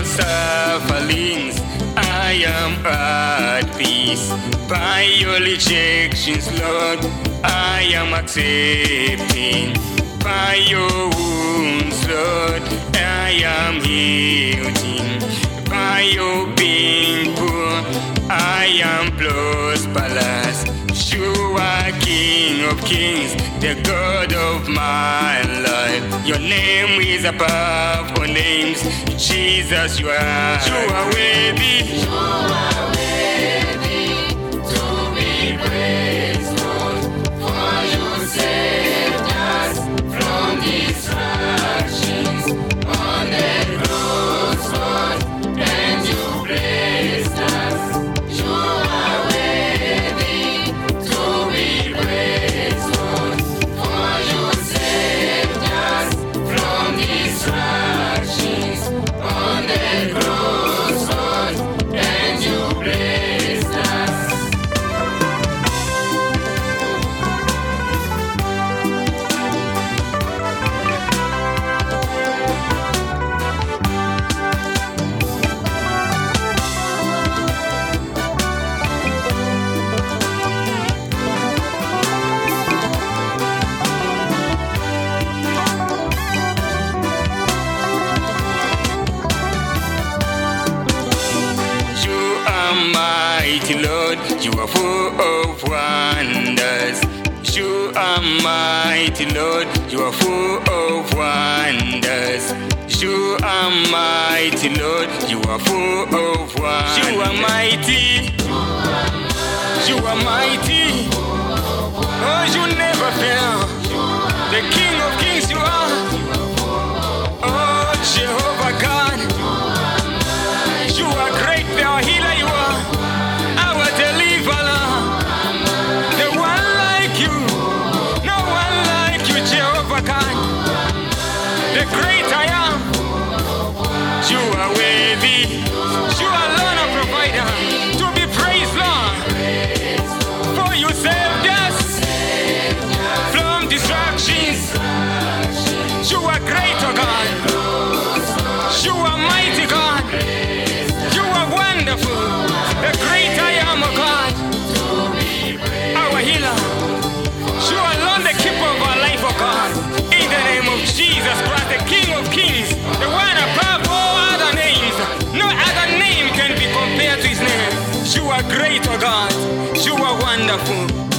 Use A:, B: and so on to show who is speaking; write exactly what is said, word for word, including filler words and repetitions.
A: sufferings, I am at peace. By your rejections, Lord, I am accepting. By your wounds, Lord, I am healing. By your being poor, I am prosperous. You are King of Kings, the God of my life. Your name is above all names. Jesus, you are. You are worthy.
B: You are worthy to be praised, Lord, for you saved us from distractions on the cross, Lord, and you blessed us. You are worthy to be praised, Lord, for you saved us from distractions on the cross, Lord, and you blessed us.
A: You are mighty, Lord, you are full of wonders. You are mighty, Lord, you are full of wonders. You are mighty, Lord, you are full of wonders. You are mighty, you are mighty. Oh, you never fail. The King of Kings you are. Oh, Jehovah God. You are great, our healer you are. Our deliverer. The one like you. No one like you, Jehovah God. The great I am. You are worthy. You are Lord of provider. To be praised, Lord. For you saved us from distractions. You are great, oh God. You are mighty, God. You are wonderful. The great I am, oh God. Our healer. You are Lord, the keeper of our life, oh God. In the name of Jesus Christ, the King of Kings, the one above all other names. No other name can be compared to his name. You are great, oh God. You are wonderful.